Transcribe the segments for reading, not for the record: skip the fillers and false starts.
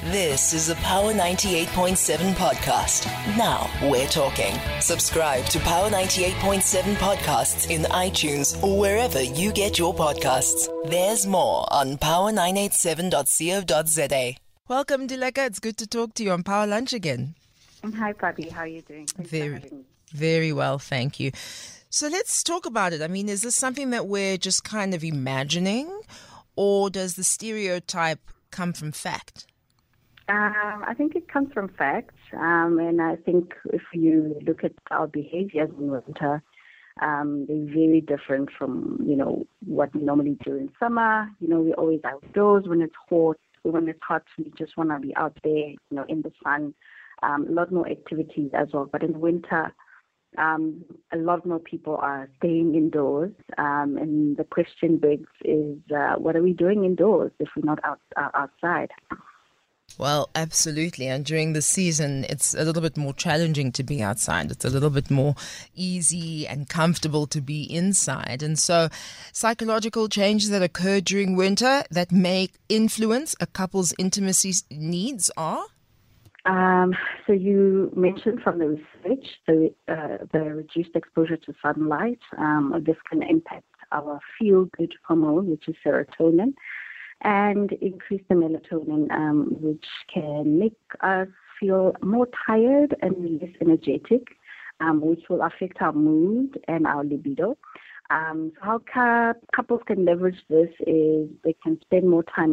This is a Power 98.7 podcast. Now we're talking. Subscribe to Power 98.7 podcasts in iTunes or wherever you get your podcasts. There's more on power987.co.za. Welcome, Dileka. It's good to talk to you on Power Lunch again. Hi, Fabi. How are you doing? Thanks for having me. Very well, thank you. So let's talk about it. I mean, is this something that we're just kind of imagining, or does the stereotype come from fact? I think it comes from facts, and I think if you look at our behaviors in winter, they're very different from, what we normally do in summer. We're always outdoors when it's hot. When it's hot, we just want to be out there, in the sun. A lot more activities as well. But in winter, a lot more people are staying indoors. And the question begs is, what are we doing indoors if we're not outside? Well, absolutely. And during the season, it's a little bit more challenging to be outside. It's a little bit more easy and comfortable to be inside. And so psychological changes that occur during winter that may influence a couple's intimacy needs are? So you mentioned from the research, the reduced exposure to sunlight. This can impact our feel-good hormone, which is serotonin, and increase the melatonin, which can make us feel more tired and less energetic, which will affect our mood and our libido. So how couples can leverage this is they can spend more time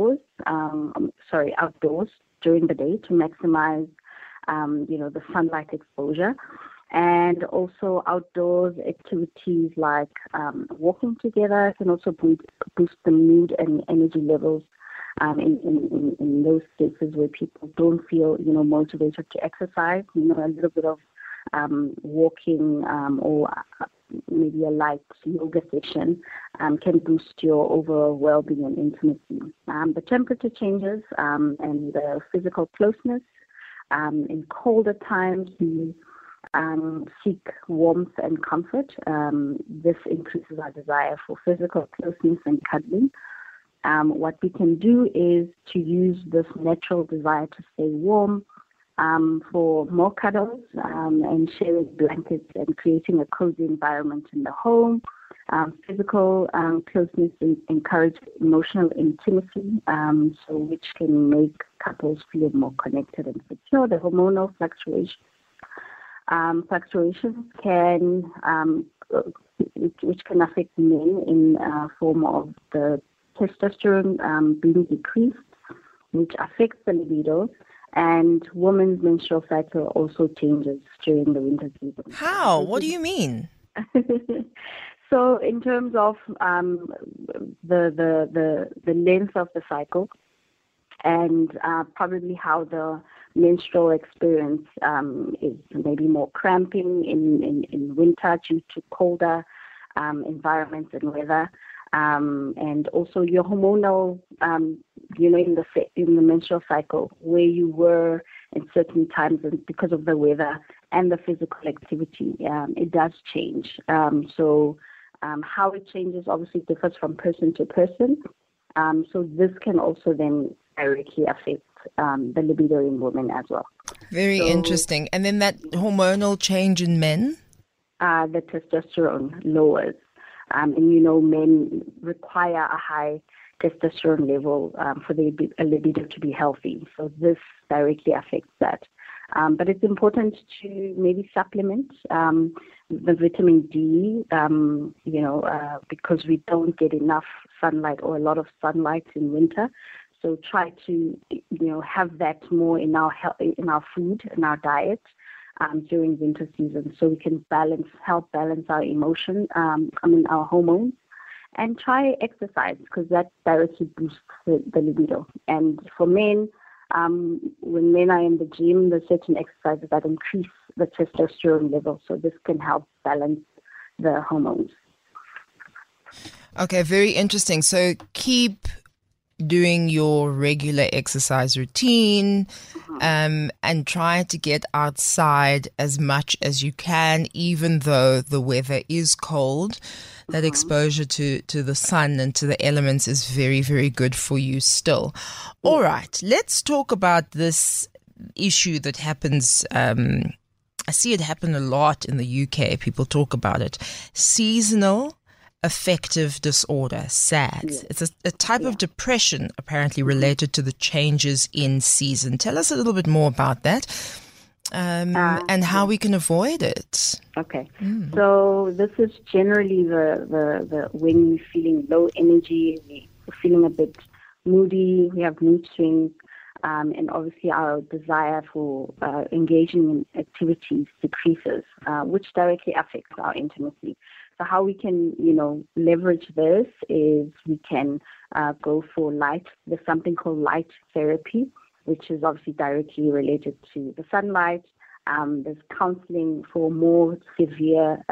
outdoors during the day to maximize, the sunlight exposure. And also outdoors activities like walking together can also boost the mood and energy levels in those cases where people don't feel, motivated to exercise. A little bit of walking or maybe a light yoga session can boost your overall well-being and intimacy. The temperature changes and the physical closeness. In colder times, we seek warmth and comfort. This increases our desire for physical closeness and cuddling. What we can do is to use this natural desire to stay warm for more cuddles and sharing blankets and creating a cozy environment in the home. Physical closeness encourage emotional intimacy, which can make couples feel more connected and secure. The hormonal fluctuations can which can affect men in form of the testosterone being decreased, which affects the libido, and women's menstrual cycle also changes during the winter season. How? What do you mean? So in terms of the length of the cycle and probably how the menstrual experience is maybe more cramping in winter due to colder environments and weather, and also your hormonal, in the menstrual cycle where you were in certain times, and because of the weather and the physical activity, it does change. How it changes obviously differs from person to person. So this can also then directly affect the libido in women as well. Very interesting. And then that hormonal change in men? The testosterone lowers. And men require a high testosterone level for the libido to be healthy. So this directly affects that. But it's important to maybe supplement the vitamin D, because we don't get enough sunlight or a lot of sunlight in winter. So try to, have that more in our food, in our diet during winter season, so we can help balance our emotion, our hormones, and try exercise because that directly boosts the libido. And for men, when men are in the gym, there's certain exercises that increase the testosterone level, so this can help balance the hormones. Okay, very interesting. So keep doing your regular exercise routine, and try to get outside as much as you can, even though the weather is cold. That exposure to the sun and to the elements is very, very good for you still. All right, let's talk about this issue that happens. I see it happen a lot in the UK. People talk about it. Seasonal affective disorder, SAD. Yes. It's a type of depression apparently related to the changes in season. Tell us a little bit more about that and how we can avoid it. Okay. So this is generally the when we're feeling low energy, we're feeling a bit moody, we have mood swings, and obviously our desire for engaging in activities decreases, which directly affects our intimacy. So how we can, leverage this is we can go for light. There's something called light therapy, which is obviously directly related to the sunlight. There's counseling for more severe,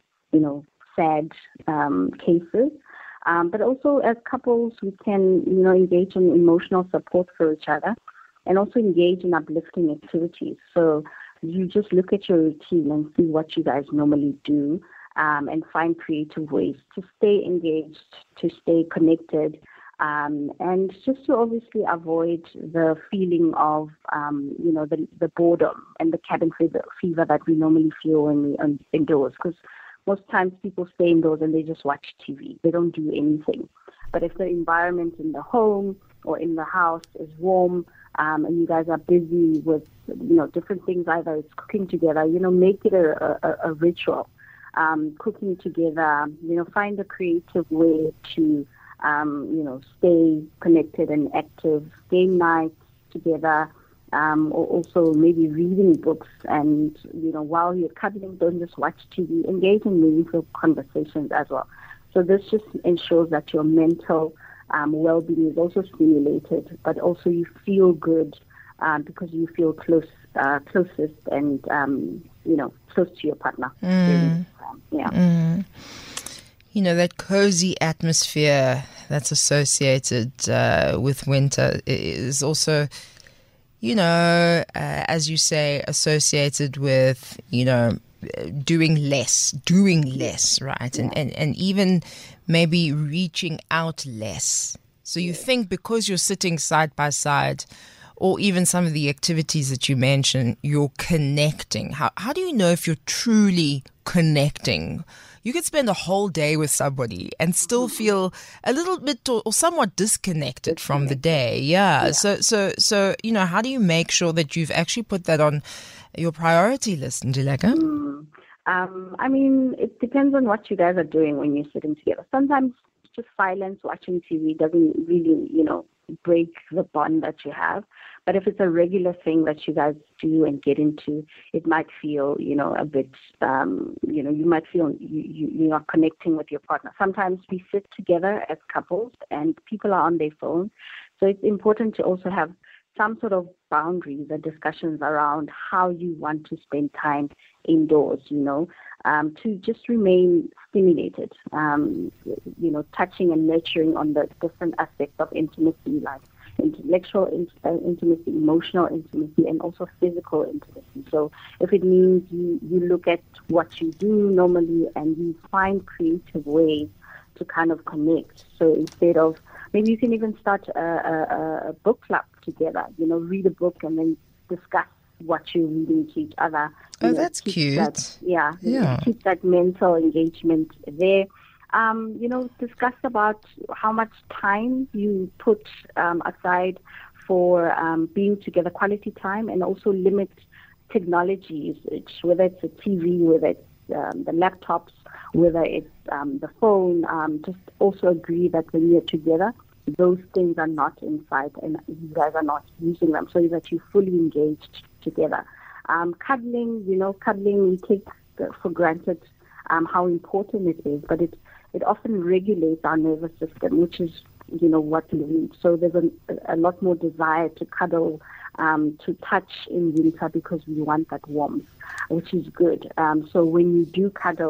sad cases. But also as couples, we can, engage in emotional support for each other and also engage in uplifting activities. So you just look at your routine and see what you guys normally do. And find creative ways to stay engaged, to stay connected, and just to obviously avoid the feeling of, the boredom and the cabin fever that we normally feel when we're indoors. Because most times people stay indoors and they just watch TV. They don't do anything. But if the environment in the home or in the house is warm, and you guys are busy with, different things, either it's cooking together, make it a ritual. Cooking together, find a creative way to, stay connected and active. Game nights together, or also maybe reading books. And, while you're cuddling, don't just watch TV. Engage in meaningful conversations as well. So this just ensures that your mental well-being is also stimulated, but also you feel good because you feel closest and, close to your partner. That cozy atmosphere that's associated with winter is also, as you say, associated with, doing less, right? Yeah. And even maybe reaching out less. So you think because you're sitting side by side, or even some of the activities that you mentioned, you're connecting. How do you know if you're truly connecting? You could spend a whole day with somebody and still feel a little bit or somewhat disconnected from the day. Yeah. So how do you make sure that you've actually put that on your priority list, Ndileka? It depends on what you guys are doing when you're sitting together. Sometimes just silence, watching TV doesn't really, break the bond that you have. But if it's a regular thing that you guys do and get into, it might feel, a bit, you might feel you are connecting with your partner. Sometimes we sit together as couples and people are on their phones. So it's important to also have some sort of boundaries and discussions around how you want to spend time indoors, to just remain stimulated, touching and nurturing on the different aspects of intimacy, like intellectual intimacy, emotional intimacy, and also physical intimacy. So if it means you look at what you do normally and you find creative ways to kind of connect. So instead of, maybe you can even start a book club together, read a book and then discuss what you're reading to each other. That's cute. Keep that mental engagement there. Discuss about how much time you put aside for being together, quality time, and also limit technology usage, whether it's a TV, whether it's the laptops, whether it's the phone. Just also agree that when you're together, those things are not in sight and you guys are not using them, so that you're fully engaged together. Cuddling, we take for granted how important it is, but it often regulates our nervous system, which is, what we need. So there's a lot more desire to cuddle, to touch in winter because we want that warmth, which is good. So when you do cuddle,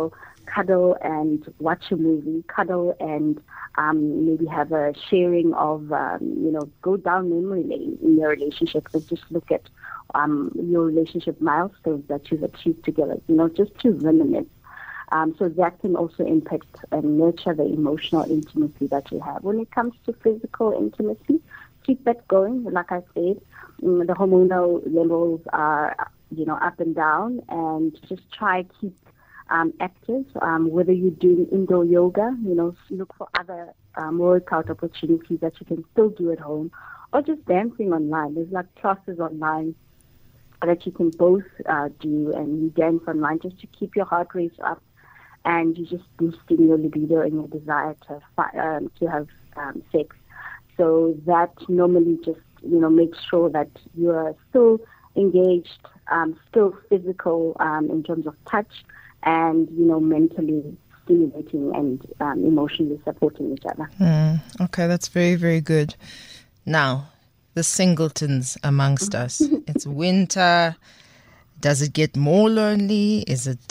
cuddle and watch a movie, cuddle and maybe have a sharing of, go down memory lane in your relationship and just look at your relationship milestones that you've achieved together, just to reminisce. So that can also impact and nurture the emotional intimacy that you have. When it comes to physical intimacy, keep that going. Like I said, the hormonal levels are, up and down, and just try to keep active. Whether you're doing indoor yoga, look for other workout opportunities that you can still do at home, or just dancing online. There's like classes online that you can both do, and you dance online just to keep your heart rate up, and you're just boosting your libido and your desire to have sex. So that normally just, makes sure that you are still engaged, still physical in terms of touch, and, mentally stimulating and emotionally supporting each other. Okay, that's very, very good. Now, the singletons amongst us. It's winter. Does it get more lonely? Is it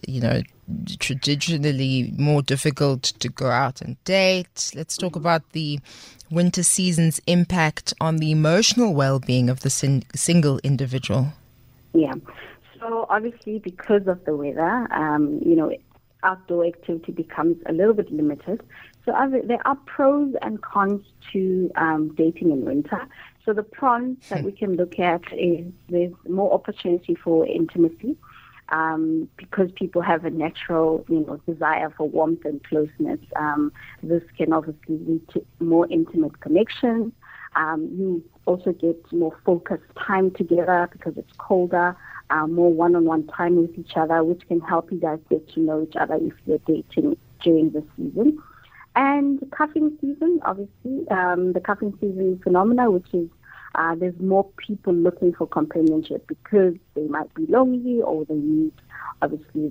traditionally more difficult to go out and date? Let's talk about the winter season's impact on the emotional well-being of the single individual. Yeah. So obviously, because of the weather, outdoor activity becomes a little bit limited. So there are pros and cons to dating in winter. So the pros that we can look at is there's more opportunity for intimacy because people have a natural, desire for warmth and closeness. This can obviously lead to more intimate connections. You also get more focused time together because it's colder, more one-on-one time with each other, which can help you guys get to know each other if you're dating during the season. And cuffing season, obviously, the cuffing season phenomena, which is there's more people looking for companionship because they might be lonely or they need, obviously,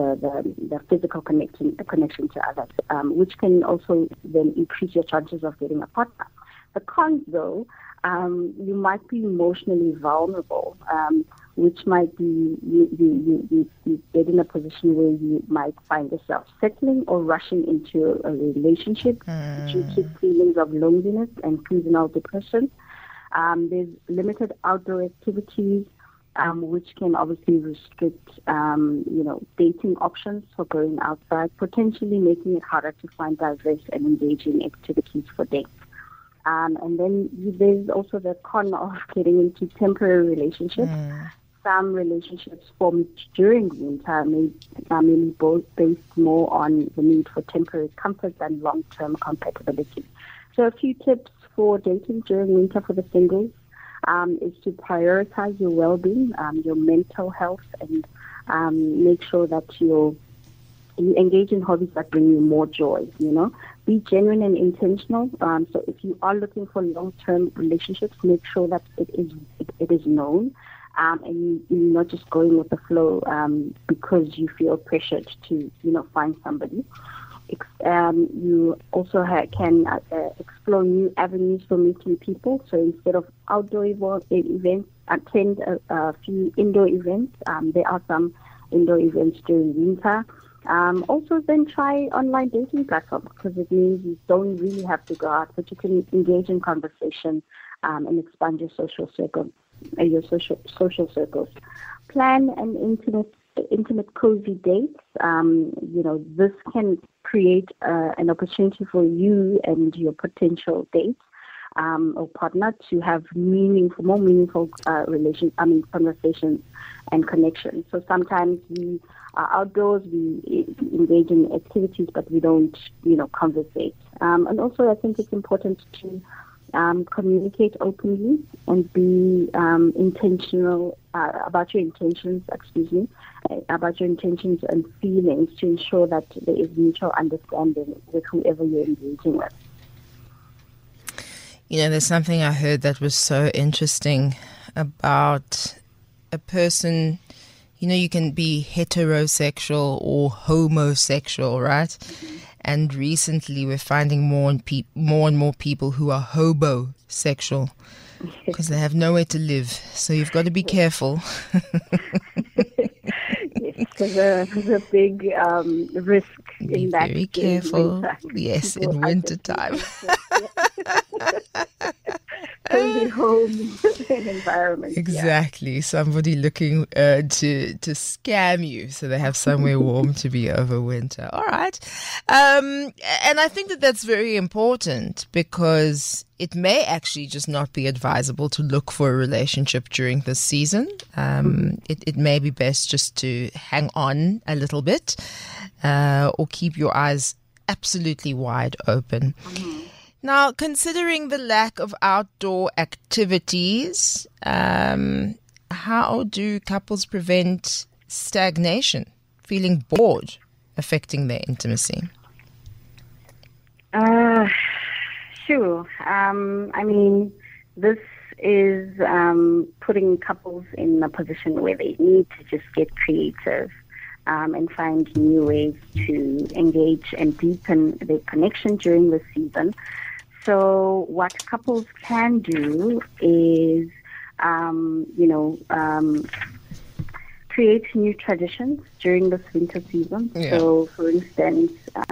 the physical connection to others, which can also then increase your chances of getting a partner. The cons, though, you might be emotionally vulnerable, which might be you get in a position where you might find yourself settling or rushing into a relationship due to feelings of loneliness and seasonal depression. There's limited outdoor activities, which can obviously restrict, dating options for going outside, potentially making it harder to find diverse and engaging activities for dates. And then there's also the con of getting into temporary relationships. Some relationships formed during winter may be based more on the need for temporary comfort than long-term compatibility. So a few tips for dating during winter for the singles is to prioritize your well-being, your mental health, and make sure that you engage in hobbies that bring you more joy, Be genuine and intentional. So if you are looking for long-term relationships, make sure that it is known, and you're not just going with the flow because you feel pressured to, find somebody. You also can explore new avenues for meeting people. So instead of outdoor events, attend a few indoor events. There are some indoor events during winter. Also, then try online dating platforms because it means you don't really have to go out, but you can engage in conversation and expand your social circle, social circles. Plan an intimate, cozy dates. This can create an opportunity for you and your potential date or partner to have more meaningful conversations and connections. So sometimes we are outdoors, we engage in activities, but we don't, conversate. And also, I think it's important to communicate openly and be intentional about your intentions. About your intentions and feelings to ensure that there is mutual understanding with whoever you're engaging with. There's something I heard that was so interesting about a person. You can be heterosexual or homosexual, right? Mm-hmm. And recently we're finding more and more people who are hobosexual because they have nowhere to live. So you've got to be careful. Yes. there's a big risk Be in that. very careful. Winter. Yes, People in are winter just time. cozy home environment. Exactly. Somebody looking to scam you so they have somewhere warm to be over winter. All right. And I think that that's very important because it may actually just not be advisable to look for a relationship during this season. It may be best just to hang on a little bit or keep your eyes absolutely wide open. Now, considering the lack of outdoor activities, how do couples prevent stagnation, feeling bored, affecting their intimacy? Sure. I mean, this is putting couples in a position where they need to just get creative and find new ways to engage and deepen their connection during the season. So what couples can do is, create new traditions during this winter season. Yeah. So, for instance,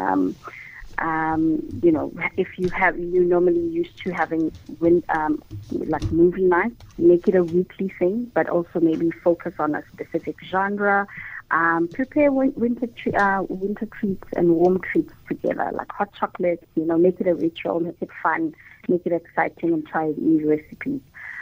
if you normally used to having like movie nights, make it a weekly thing, but also maybe focus on a specific genre. Prepare winter treats and warm treats together, like hot chocolate. Make it a ritual, make it fun, make it exciting, and try new recipes.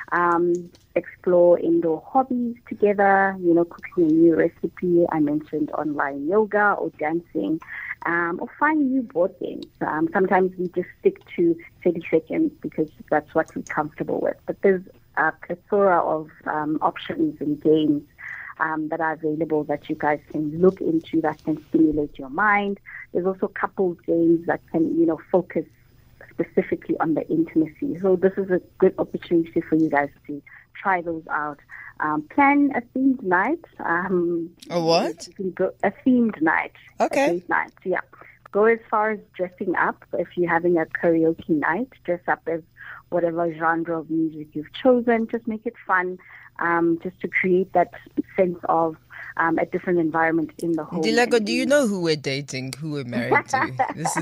Explore indoor hobbies together. Cooking a new recipe. I mentioned online yoga or dancing, or find new board games. Sometimes we just stick to 30 seconds because that's what we're comfortable with. But there's a plethora of options and games that are available that you guys can look into that can stimulate your mind. There's also couples games that can, focus specifically on the intimacy. So this is a good opportunity for you guys to try those out. Plan a themed night. A what? You can go a themed night. Okay. A themed night, yeah. Go as far as dressing up. If you're having a karaoke night, dress up as whatever genre of music you've chosen. Just make it fun. Just to create that sense of a different environment in the home. Dilego, do you know who we're dating, who we're married to? This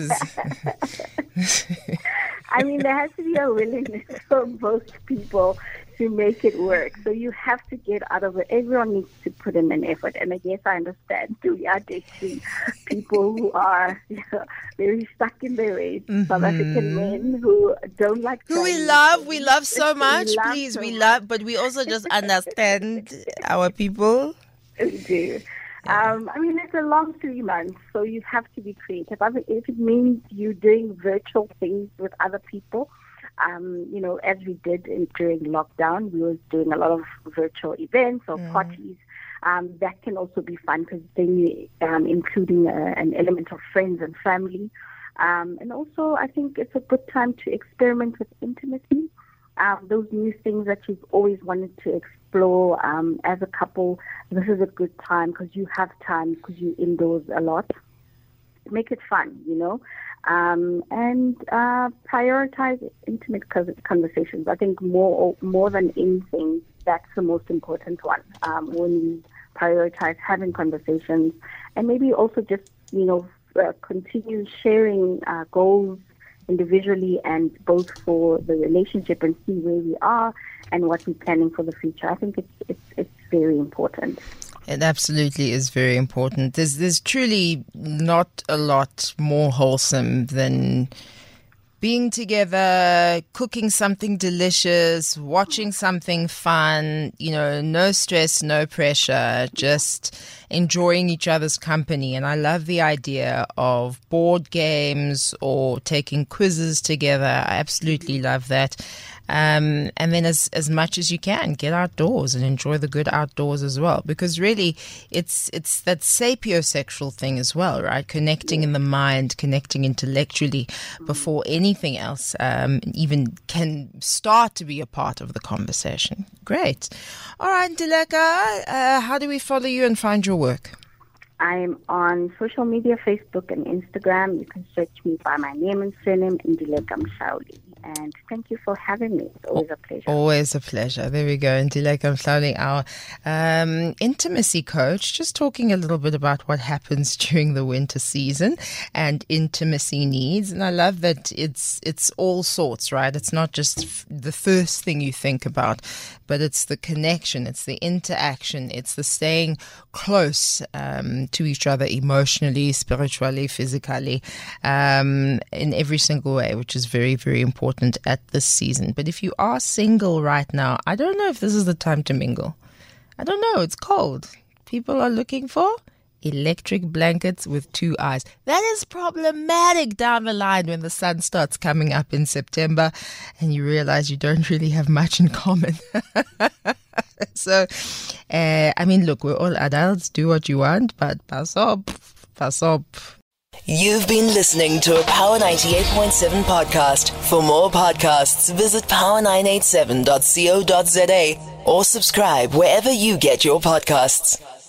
is... I mean, there has to be a willingness for most people to make it work. So you have to get out of it. Everyone needs to put in an effort. And I guess I understand. We are dating people who are very stuck in their ways. South African men who don't like who we love so much. Please, we love, but we also just understand our people. We do. I mean, it's a long 3 months, so you have to be creative. If it means you're doing virtual things with other people, as we did during lockdown, we were doing a lot of virtual events or parties. That can also be fun because then you're including an element of friends and family. And also, I think it's a good time to experiment with intimacy. Those new things that you've always wanted to explore as a couple, this is a good time because you have time because you're indoors a lot. Make it fun, and prioritize intimate conversations. I think more than anything, that's the most important one. When we prioritize having conversations and maybe also just, continue sharing goals individually and both for the relationship and see where we are and what we're planning for the future. I think it's very important. It absolutely is very important. There's truly not a lot more wholesome than being together, cooking something delicious, watching something fun, no stress, no pressure, just enjoying each other's company. And I love the idea of board games or taking quizzes together. I absolutely love that. And then as much as you can, get outdoors and enjoy the good outdoors as well. Because really, it's that sapiosexual thing as well, right? Connecting in the mind, connecting intellectually before anything else even can start to be a part of the conversation. Great. All right, Dileka, how do we follow you and find your work? I'm on social media, Facebook and Instagram. You can search me by my name and surname, Ndileka Mhlawuli. And thank you for having me. It's always a pleasure. Always a pleasure. There we go. Ndileka Mhlawuli, our intimacy coach, just talking a little bit about what happens during the winter season and intimacy needs. And I love that it's all sorts, right? It's not just the first thing you think about, but it's the connection, it's the interaction, it's the staying close to each other emotionally, spiritually, physically, in every single way, which is very, very important at this season. But if you are single right now, I don't know if this is the time to mingle. I don't know. It's cold. People are looking for electric blankets with 2 eyes. That is problematic down the line when the sun starts coming up in September and you realize you don't really have much in common. So, I mean, look, we're all adults. Do what you want, but pass up. You've been listening to a Power 98.7 podcast. For more podcasts, visit power987.co.za or subscribe wherever you get your podcasts.